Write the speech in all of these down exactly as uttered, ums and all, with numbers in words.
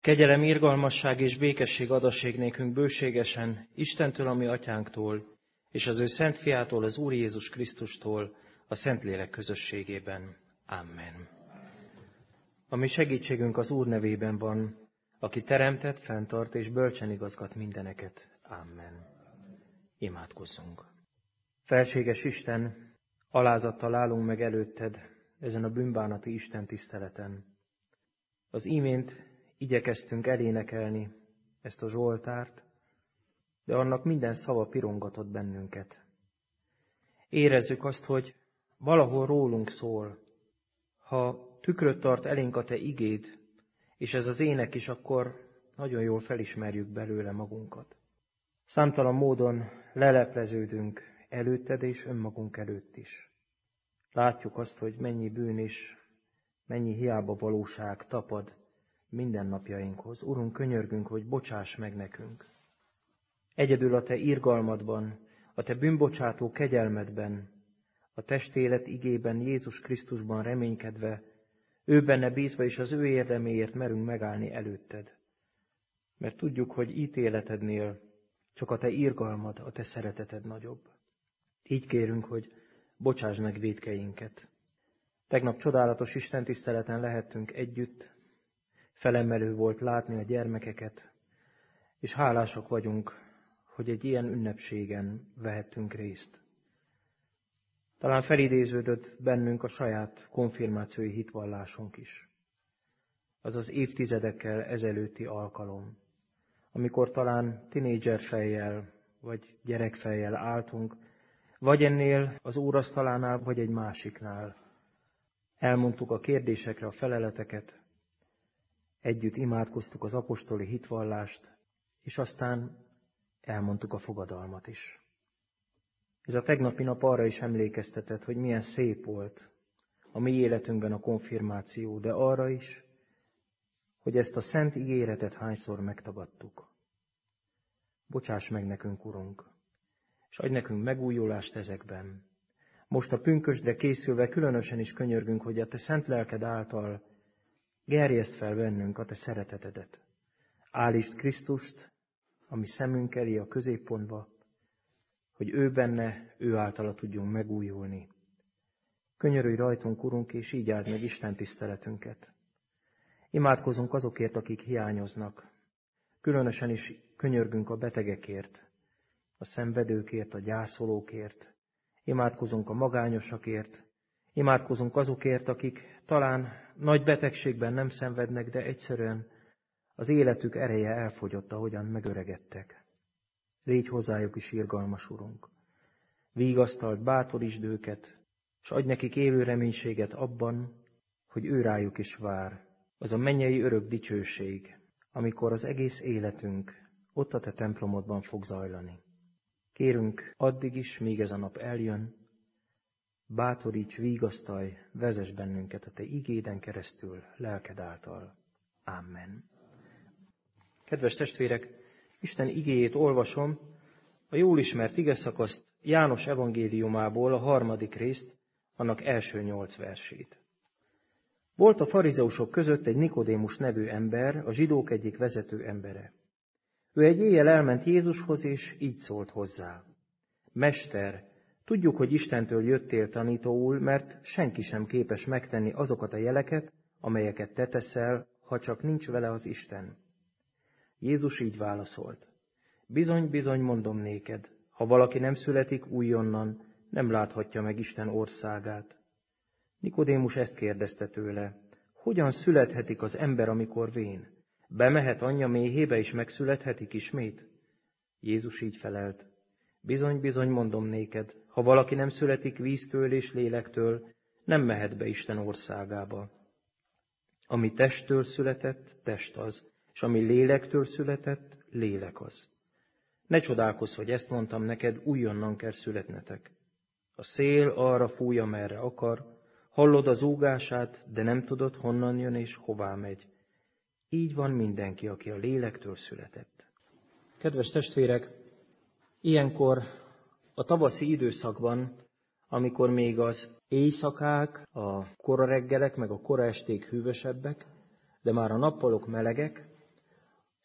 Kegyelem, irgalmasság és békesség adassék nékünk bőségesen Istentől, a mi atyánktól, és az ő szent fiától, az Úr Jézus Krisztustól, a Szentlélek közösségében. Amen. A mi segítségünk az Úr nevében van, aki teremtett, fenntart és bölcsen igazgat mindeneket. Amen. Imádkozzunk. Felséges Isten, alázattal állunk meg előtted ezen a bűnbánati Isten tiszteleten. Az imént igyekeztünk elénekelni ezt a Zsoltárt, de annak minden szava pirongatott bennünket. Érezzük azt, hogy valahol rólunk szól. Ha tükröt tart elénk a te igéd, és ez az ének is, akkor nagyon jól felismerjük belőle magunkat. Számtalan módon lelepleződünk előtted és önmagunk előtt is. Látjuk azt, hogy mennyi bűn és mennyi hiába valóság tapad mindennapjainkhoz. Urunk, könyörgünk, hogy bocsáss meg nekünk. Egyedül a te irgalmadban, a te bűnbocsátó kegyelmedben, a testélet igében, Jézus Krisztusban reménykedve, ő benne bízva és az ő érdeméért merünk megállni előtted. Mert tudjuk, hogy ítéletednél csak a te irgalmad, a te szereteted nagyobb. Így kérünk, hogy bocsáss meg vétkeinket. Tegnap csodálatos istentiszteleten lehettünk együtt, felemelő volt látni a gyermekeket, és hálásak vagyunk, hogy egy ilyen ünnepségen vehettünk részt. Talán felidéződött bennünk a saját konfirmációi hitvallásunk is. Az az évtizedekkel ezelőtti alkalom, amikor talán tinédzser fejjel vagy gyerekfejjel álltunk, vagy ennél az úrasztalánál, vagy egy másiknál. Elmondtuk a kérdésekre a feleleteket, együtt imádkoztuk az apostoli hitvallást, és aztán elmondtuk a fogadalmat is. Ez a tegnapi nap arra is emlékeztetett, hogy milyen szép volt a mi életünkben a konfirmáció, de arra is, hogy ezt a szent ígéretet hányszor megtagadtuk. Bocsáss meg nekünk, Urunk, és adj nekünk megújulást ezekben. Most a pünkösdre készülve különösen is könyörgünk, hogy a te szent lelked által gerjeszd fel bennünk a te szeretetedet. Állítsd Krisztust a mi szemünk elé a középpontba, hogy ő benne, ő általa tudjunk megújulni. Könyörülj rajtunk, Urunk, és így áld meg Isten tiszteletünket. Imádkozunk azokért, akik hiányoznak. Különösen is könyörgünk a betegekért, a szenvedőkért, a gyászolókért. Imádkozunk a magányosakért. Imádkozunk azokért, akik talán nagy betegségben nem szenvednek, de egyszerűen az életük ereje elfogyott, ahogyan megöregedtek. Légy hozzájuk is irgalmas, Urunk. Vigasztald, bátorítsd őket, és adj nekik élő reménységet abban, hogy ő rájuk is vár. Az a mennyei örök dicsőség, amikor az egész életünk ott a te templomodban fog zajlani. Kérünk addig is, míg ez a nap eljön, bátoríts, vigasztalj, vezess bennünket a te igéden keresztül, lelked által. Amen. Kedves testvérek, Isten igéjét olvasom, a jól ismert igeszakaszt János evangéliumából, a harmadik részt, annak első nyolc versét. Volt a farizeusok között egy Nikodémus nevű ember, a zsidók egyik vezető embere. Ő egy éjjel elment Jézushoz, és így szólt hozzá. Mester, tudjuk, hogy Istentől jöttél tanítóul, mert senki sem képes megtenni azokat a jeleket, amelyeket te teszel, ha csak nincs vele az Isten. Jézus így válaszolt. Bizony, bizony mondom néked, ha valaki nem születik újonnan, nem láthatja meg Isten országát. Nikodémus ezt kérdezte tőle. Hogyan születhetik az ember, amikor vén? Bemehet anyja méhébe, és megszülethetik ismét? Jézus így felelt. Bizony, bizony mondom néked, ha valaki nem születik víztől és lélektől, nem mehet be Isten országába. Ami testtől született, test az, és ami lélektől született, lélek az. Ne csodálkozz, hogy ezt mondtam neked, újonnan kell születnetek. A szél arra fúj, amerre akar, hallod az zúgását, de nem tudod, honnan jön és hová megy. Így van mindenki, aki a lélektől született. Kedves testvérek, ilyenkor a tavaszi időszakban, amikor még az éjszakák, a kora reggelek, meg a kora esték hűvösebbek, de már a nappalok melegek,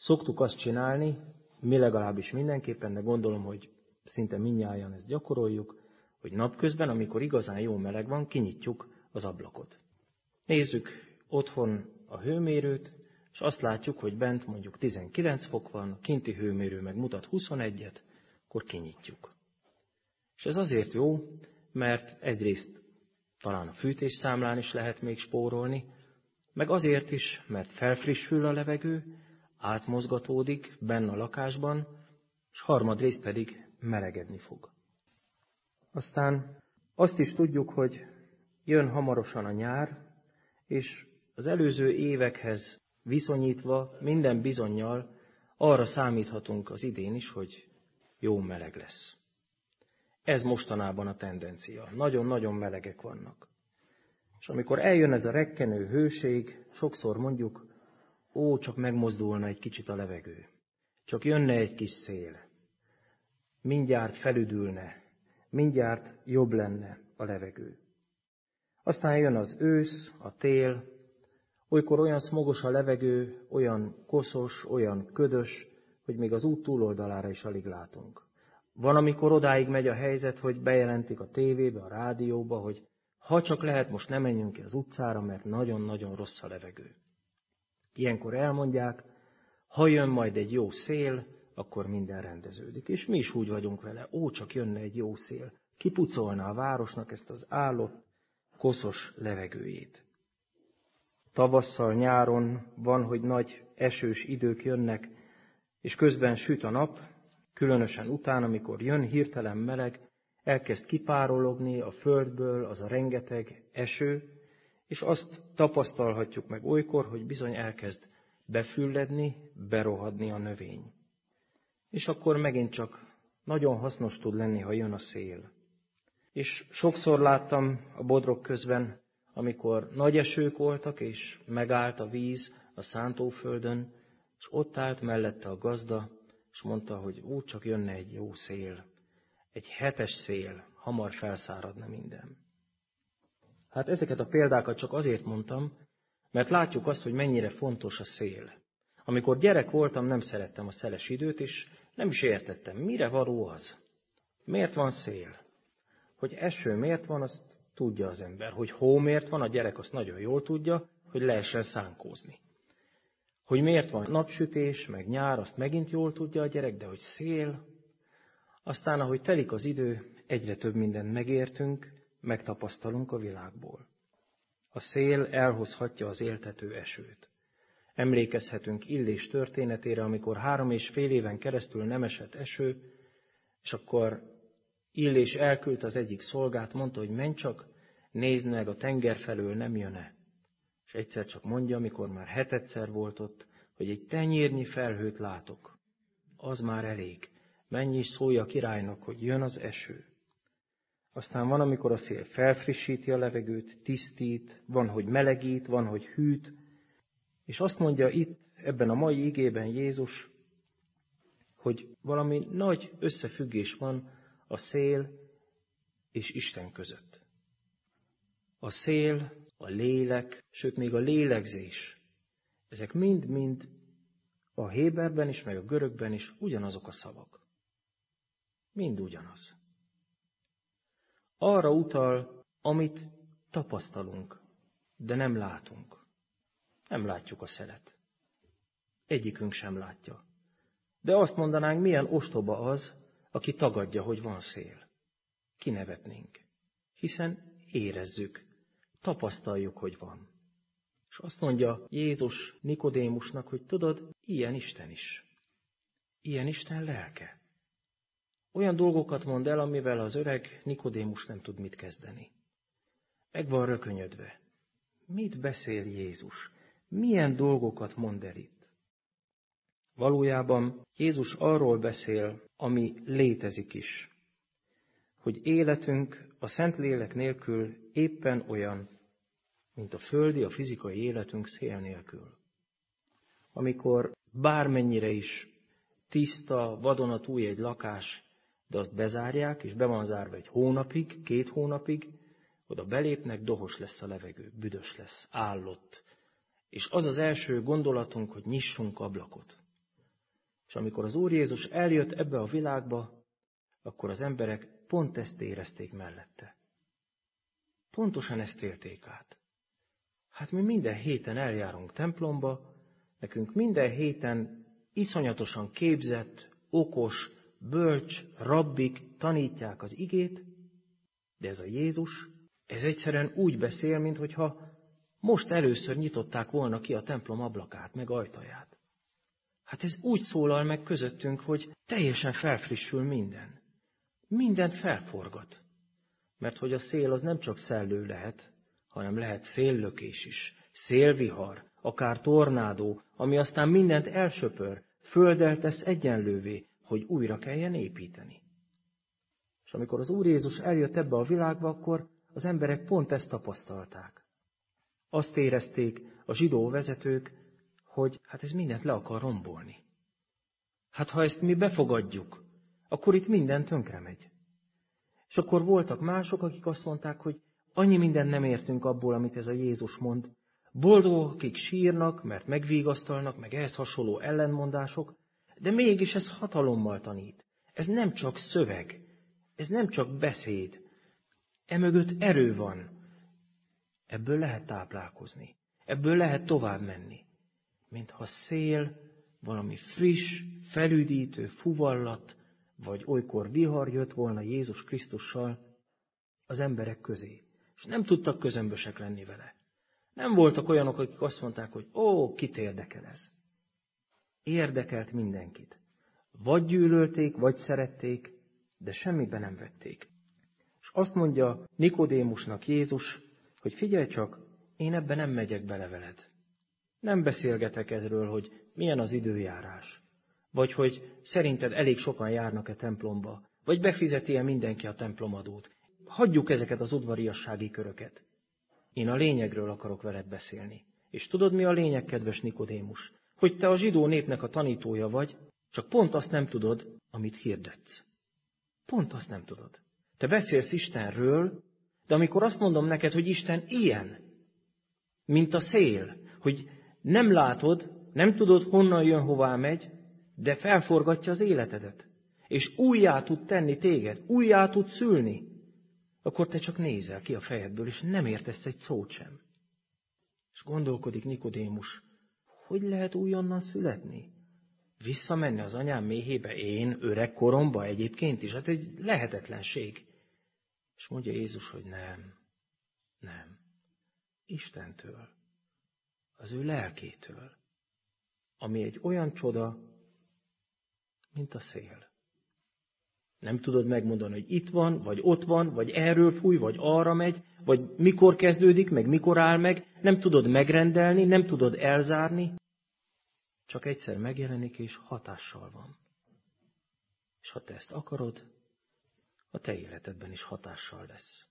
Szoktuk azt csinálni, mi legalábbis mindenképpen, de gondolom, hogy szinte mindnyájan ezt gyakoroljuk, hogy napközben, amikor igazán jó meleg van, kinyitjuk az ablakot. Nézzük otthon a hőmérőt, és azt látjuk, hogy bent mondjuk tizenkilenc fok van, kinti hőmérő meg mutat huszonegyet, akkor kinyitjuk. És ez azért jó, mert egyrészt talán a fűtésszámlán is lehet még spórolni, meg azért is, mert felfrissül a levegő, átmozgatódik benne a lakásban, és harmadrészt pedig melegedni fog. Aztán azt is tudjuk, hogy jön hamarosan a nyár, és az előző évekhez viszonyítva minden bizonnyal arra számíthatunk az idén is, hogy jó meleg lesz. Ez mostanában a tendencia. Nagyon-nagyon melegek vannak. És amikor eljön ez a rekkenő hőség, sokszor mondjuk, ó, csak megmozdulna egy kicsit a levegő. Csak jönne egy kis szél. Mindjárt felüdülne, mindjárt jobb lenne a levegő. Aztán jön az ősz, a tél, olykor olyan szmogos a levegő, olyan koszos, olyan ködös, hogy még az út túloldalára is alig látunk. Van, amikor odáig megy a helyzet, hogy bejelentik a tévébe, a rádióba, hogy ha csak lehet, most ne menjünk ki az utcára, mert nagyon-nagyon rossz a levegő. Ilyenkor elmondják, ha jön majd egy jó szél, akkor minden rendeződik. És mi is úgy vagyunk vele, ó, csak jönne egy jó szél. Kipucolná a városnak ezt az állott, koszos levegőjét. Tavasszal, nyáron van, hogy nagy esős idők jönnek, és közben süt a nap, különösen utána, amikor jön hirtelen meleg, elkezd kipárologni a földből az a rengeteg eső, és azt tapasztalhatjuk meg olykor, hogy bizony elkezd befülledni, berohadni a növény. És akkor megint csak nagyon hasznos tud lenni, ha jön a szél. És sokszor láttam a bodrok közben, amikor nagy esők voltak, és megállt a víz a szántóföldön, és ott állt mellette a gazda, és mondta, hogy úgy csak jönne egy jó szél, egy hetes szél, hamar felszáradna minden. Hát ezeket a példákat csak azért mondtam, mert látjuk azt, hogy mennyire fontos a szél. Amikor gyerek voltam, nem szerettem a szeles időt, és nem is értettem, mire való az. Miért van szél? Hogy eső miért van, azt tudja az ember. Hogy hó miért van, a gyerek azt nagyon jól tudja, hogy lehessen szánkózni. Hogy miért van napsütés, meg nyár, azt megint jól tudja a gyerek, de hogy szél. Aztán, ahogy telik az idő, egyre több mindent megértünk, megtapasztalunk a világból. A szél elhozhatja az éltető esőt. Emlékezhetünk Illés történetére, amikor három és fél éven keresztül nem esett eső, és akkor Illés elküldte az egyik szolgát, mondta, hogy menj csak, nézd meg, a tenger felől nem jön-e. És egyszer csak mondja, amikor már hetedszer volt ott, hogy egy tenyérnyi felhőt látok. Az már elég. Menj és szólj a királynak, hogy jön az eső. Aztán van, amikor a szél felfrissíti a levegőt, tisztít, van, hogy melegít, van, hogy hűt, és azt mondja itt, ebben a mai igében Jézus, hogy valami nagy összefüggés van a szél és Isten között. A szél, a lélek, sőt még a lélegzés, ezek mind-mind a héberben is, meg a görögben is ugyanazok a szavak. Mind ugyanaz. Arra utal, amit tapasztalunk, de nem látunk. Nem látjuk a szelet. Egyikünk sem látja. De azt mondanánk, milyen ostoba az, aki tagadja, hogy van szél. Kinevetnénk. Hiszen érezzük, tapasztaljuk, hogy van. És azt mondja Jézus Nikodémusnak, hogy tudod, ilyen Isten is. Ilyen Isten lelke. Olyan dolgokat mond el, amivel az öreg Nikodémus nem tud mit kezdeni. Meg van rökönyödve. Mit beszél Jézus? Milyen dolgokat mond el itt? Valójában Jézus arról beszél, ami létezik is. Hogy életünk a Szentlélek nélkül éppen olyan, mint a földi, a fizikai életünk szél nélkül. Amikor bármennyire is tiszta, vadonatúj egy lakás, de azt bezárják, és be van zárva egy hónapig, két hónapig, oda belépnek, dohos lesz a levegő, büdös lesz, állott. És az az első gondolatunk, hogy nyissunk ablakot. És amikor az Úr Jézus eljött ebbe a világba, akkor az emberek pont ezt érezték mellette. Pontosan ezt élték át. Hát mi minden héten eljárunk templomba, nekünk minden héten iszonyatosan képzett, okos, bölcs, rabbik tanítják az igét, de ez a Jézus, ez egyszerűen úgy beszél, minthogyha most először nyitották volna ki a templom ablakát, meg ajtaját. Hát ez úgy szólal meg közöttünk, hogy teljesen felfrissül minden. Mindent felforgat. Mert hogy a szél az nem csak szellő lehet, hanem lehet széllökés is, szélvihar, akár tornádó, ami aztán mindent elsöpör, földdel tesz egyenlővé, hogy újra kelljen építeni. És amikor az Úr Jézus eljött ebbe a világba, akkor az emberek pont ezt tapasztalták. Azt érezték a zsidó vezetők, hogy hát ez mindent le akar rombolni. Hát ha ezt mi befogadjuk, akkor itt minden tönkre megy. És akkor voltak mások, akik azt mondták, hogy annyi mindent nem értünk abból, amit ez a Jézus mond. Boldogok, akik sírnak, mert megvigasztalnak, meg ehhez hasonló ellenmondások, de mégis ez hatalommal tanít. Ez nem csak szöveg, ez nem csak beszéd. Emögött erő van. Ebből lehet táplálkozni. Ebből lehet tovább menni. Mintha szél, valami friss, felüdítő fuvallat, vagy olykor vihar jött volna Jézus Krisztussal az emberek közé. És nem tudtak közömbösek lenni vele. Nem voltak olyanok, akik azt mondták, hogy ó, kit érdekel ez. Érdekelt mindenkit. Vagy gyűlölték, vagy szerették, de semmibe nem vették. És azt mondja Nikodémusnak Jézus, hogy figyelj csak, én ebben nem megyek bele veled. Nem beszélgetek erről, hogy milyen az időjárás. Vagy hogy szerinted elég sokan járnak-e templomba. Vagy befizeti-e mindenki a templomadót. Hagyjuk ezeket az udvariassági köröket. Én a lényegről akarok veled beszélni. És tudod, mi a lényeg, kedves Nikodémus? Hogy te a zsidó népnek a tanítója vagy, csak pont azt nem tudod, amit hirdetsz. Pont azt nem tudod. Te beszélsz Istenről, de amikor azt mondom neked, hogy Isten ilyen, mint a szél, hogy nem látod, nem tudod, honnan jön, hová megy, de felforgatja az életedet, és újjá tud tenni téged, újjá tud szülni, akkor te csak nézel ki a fejedből, és nem értesz egy szót sem. És gondolkodik Nikodémus, hogy lehet újonnan születni? Visszamenni az anyám méhébe én, öreg koromba egyébként is? Hát egy lehetetlenség. És mondja Jézus, hogy nem, nem. Istentől, az ő lelkétől, ami egy olyan csoda, mint a szél. Nem tudod megmondani, hogy itt van, vagy ott van, vagy erről fúj, vagy arra megy, vagy mikor kezdődik, meg mikor áll meg. Nem tudod megrendelni, nem tudod elzárni. Csak egyszer megjelenik, és hatással van. És ha te ezt akarod, a te életedben is hatással lesz.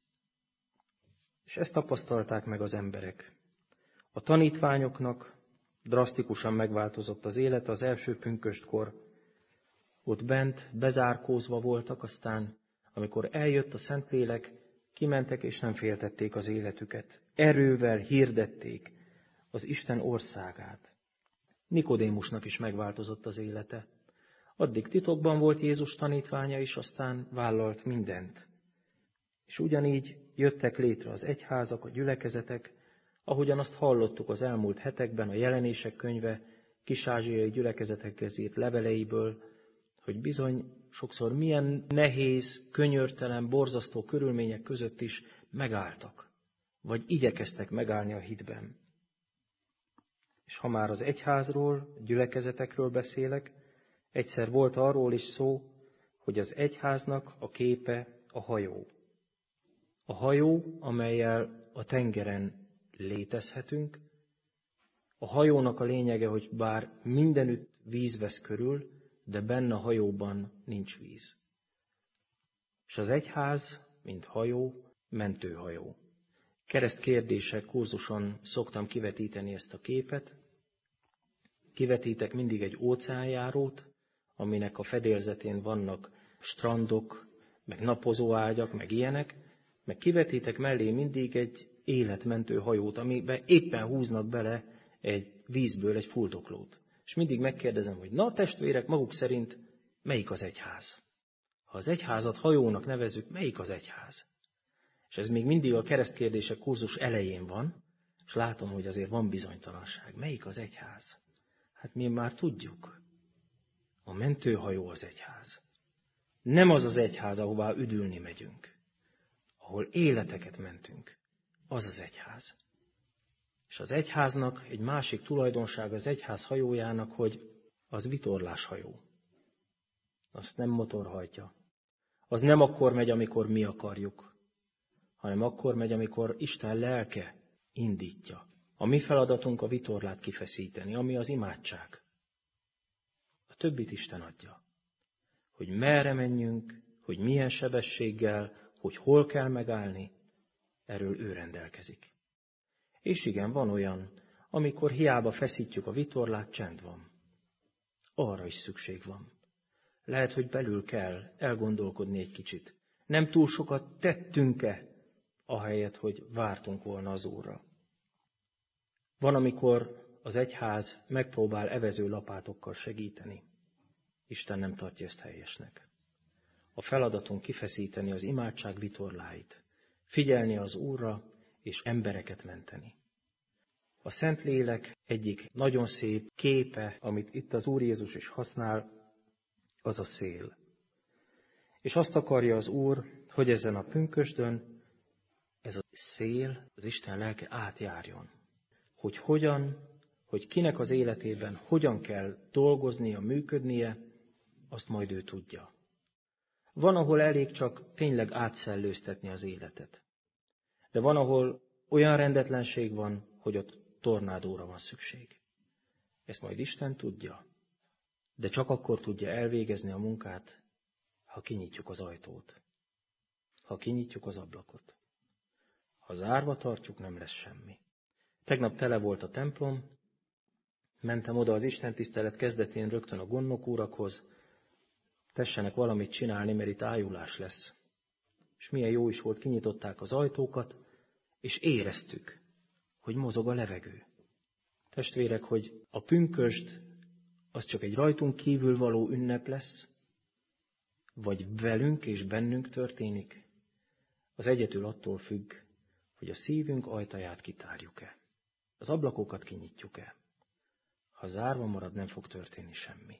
És ezt tapasztalták meg az emberek. A tanítványoknak drasztikusan megváltozott az élete az első pünköstkor. Ott bent bezárkózva voltak, aztán, amikor eljött a Szentlélek, kimentek és nem féltették az életüket. Erővel hirdették az Isten országát. Nikodémusnak is megváltozott az élete. Addig titokban volt Jézus tanítványa is, aztán vállalt mindent. És ugyanígy jöttek létre az egyházak, a gyülekezetek, ahogyan azt hallottuk az elmúlt hetekben a Jelenések könyve kis-ázsiai gyülekezetekhez írt leveleiből, hogy bizony sokszor milyen nehéz, könyörtelen, borzasztó körülmények között is megálltak, vagy igyekeztek megállni a hitben. És ha már az egyházról, gyülekezetekről beszélek, egyszer volt arról is szó, hogy az egyháznak a képe a hajó. A hajó, amellyel a tengeren létezhetünk. A hajónak a lényege, hogy bár mindenütt víz vesz körül, de benne a hajóban nincs víz. És az egyház, mint hajó, mentőhajó. Keresztkérdések kurzuson szoktam kivetíteni ezt a képet. Kivetítek mindig egy óceánjárót, aminek a fedélzetén vannak strandok, meg napozóágyak, meg ilyenek, meg kivetítek mellé mindig egy életmentő hajót, amiben éppen húznak bele egy vízből egy fuldoklót. És mindig megkérdezem, hogy na testvérek, maguk szerint melyik az egyház? Ha az egyházat hajónak nevezzük, melyik az egyház? És ez még mindig a keresztkérdések kurzus elején van, és látom, hogy azért van bizonytalanság. Melyik az egyház? Hát mi már tudjuk. A mentőhajó az egyház. Nem az az egyház, ahová üdülni megyünk, ahol életeket mentünk. Az az egyház. És az egyháznak egy másik tulajdonság az egyház hajójának, hogy az vitorláshajó. Azt nem motor hajtja. Az nem akkor megy, amikor mi akarjuk, hanem akkor megy, amikor Isten lelke indítja. A mi feladatunk a vitorlát kifeszíteni, ami az imádság. A többit Isten adja. Hogy merre menjünk, hogy milyen sebességgel, hogy hol kell megállni, erről ő rendelkezik. És igen, van olyan, amikor hiába feszítjük a vitorlát, csend van. Arra is szükség van. Lehet, hogy belül kell elgondolkodni egy kicsit. Nem túl sokat tettünk-e, ahelyett, hogy vártunk volna az Úrra. Van, amikor az egyház megpróbál evező lapátokkal segíteni. Isten nem tartja ezt helyesnek. A feladatunk kifeszíteni az imádság vitorláit, figyelni az Úrra és embereket menteni. A Szentlélek egyik nagyon szép képe, amit itt az Úr Jézus is használ, az a szél. És azt akarja az Úr, hogy ezen a pünkösdön ez a szél, az Isten lelke átjárjon. Hogy hogyan, hogy kinek az életében hogyan kell dolgoznia, működnie, azt majd ő tudja. Van, ahol elég csak tényleg átszellőztetni az életet. De van, ahol olyan rendetlenség van, hogy ott tornádóra van szükség. Ezt majd Isten tudja. De csak akkor tudja elvégezni a munkát, ha kinyitjuk az ajtót. Ha kinyitjuk az ablakot. Ha zárva tartjuk, nem lesz semmi. Tegnap tele volt a templom, mentem oda az istentisztelet kezdetén rögtön a gondnok úrakhoz, tessenek valamit csinálni, mert itt ájulás lesz. És milyen jó is volt, kinyitották az ajtókat, és éreztük, hogy mozog a levegő. Testvérek, hogy a pünkösd az csak egy rajtunk kívül való ünnep lesz, vagy velünk és bennünk történik, az egyedül attól függ, hogy a szívünk ajtaját kitárjuk-e. Az ablakokat kinyitjuk-e. Ha zárva marad, nem fog történni semmi.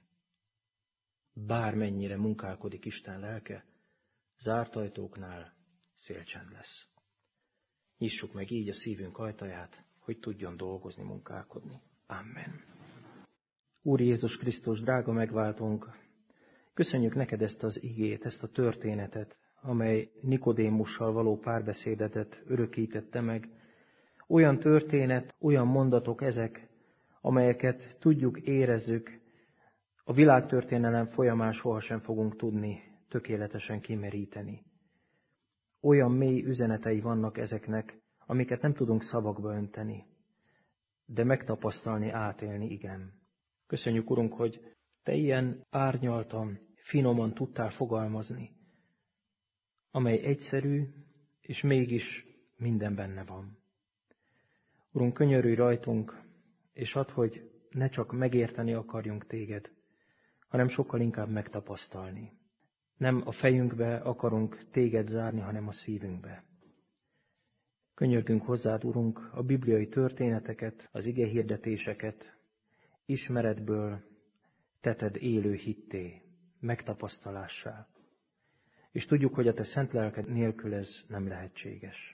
Bármennyire munkálkodik Isten lelke, zárt ajtóknál szélcsend lesz. Nyissuk meg így a szívünk ajtaját, hogy tudjon dolgozni, munkálkodni. Amen. Úr Jézus Krisztus, drága megváltónk, köszönjük neked ezt az igét, ezt a történetet, amely Nikodémussal való párbeszédetet örökítette meg. Olyan történet, olyan mondatok ezek, amelyeket tudjuk, érezzük, a világtörténelem folyamán sohasem fogunk tudni tökéletesen kimeríteni. Olyan mély üzenetei vannak ezeknek, amiket nem tudunk szavakba önteni, de megtapasztalni, átélni, igen. Köszönjük, Urunk, hogy Te ilyen árnyaltan, finoman tudtál fogalmazni, amely egyszerű, és mégis minden benne van. Urunk, könyörülj rajtunk, és add, hogy ne csak megérteni akarjunk Téged, hanem sokkal inkább megtapasztalni. Nem a fejünkbe akarunk Téged zárni, hanem a szívünkbe. Könyörgünk hozzád, Urunk, a bibliai történeteket, az igehirdetéseket ismeretből teted élő hitté, megtapasztalássá. És tudjuk, hogy a Te szent lelked nélkül ez nem lehetséges.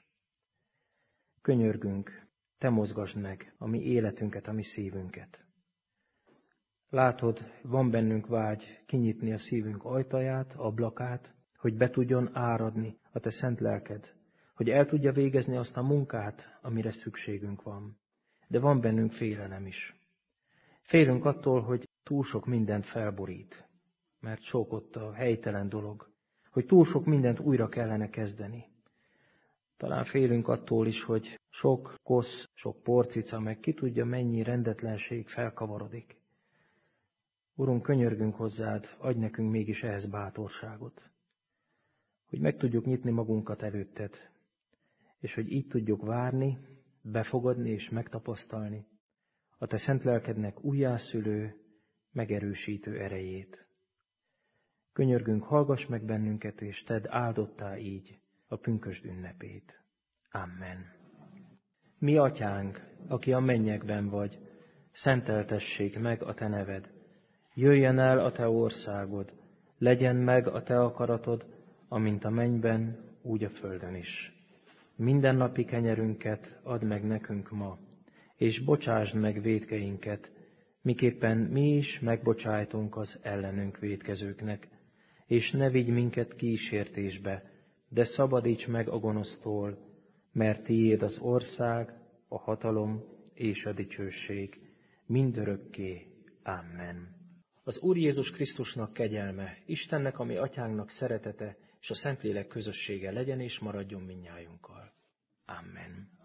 Könyörgünk, Te mozgasd meg a mi életünket, a mi szívünket. Látod, van bennünk vágy kinyitni a szívünk ajtaját, ablakát, hogy be tudjon áradni a Te szent lelked, hogy el tudja végezni azt a munkát, amire szükségünk van. De van bennünk félelem is. Félünk attól, hogy túl sok mindent felborít, mert sok ott a helytelen dolog, hogy túl sok mindent újra kellene kezdeni. Talán félünk attól is, hogy sok kosz, sok porcica, meg ki tudja mennyi rendetlenség felkavarodik. Urunk, könyörgünk hozzád, adj nekünk mégis ehhez bátorságot, hogy meg tudjuk nyitni magunkat előtted, és hogy így tudjuk várni, befogadni és megtapasztalni a Te szent lelkednek újjászülő, megerősítő erejét. Könyörgünk, hallgass meg bennünket, és tedd áldottá így a pünkösd ünnepét. Amen. Mi atyánk, aki a mennyekben vagy, szenteltessék meg a te neved. Jöjjön el a te országod, legyen meg a te akaratod, amint a mennyben, úgy a földön is. Mindennapi kenyerünket add meg nekünk ma, és bocsásd meg vétkeinket, miképpen mi is megbocsájtunk az ellenünk vétkezőknek, és ne vigy minket kísértésbe, de szabadíts meg a gonosztól, mert tiéd az ország, a hatalom és a dicsőség mindörökké. Amen. Az Úr Jézus Krisztusnak kegyelme, Istennek, ami atyánknak szeretete, és a Szentlélek közössége legyen és maradjon mindnyájunkkal. Amen.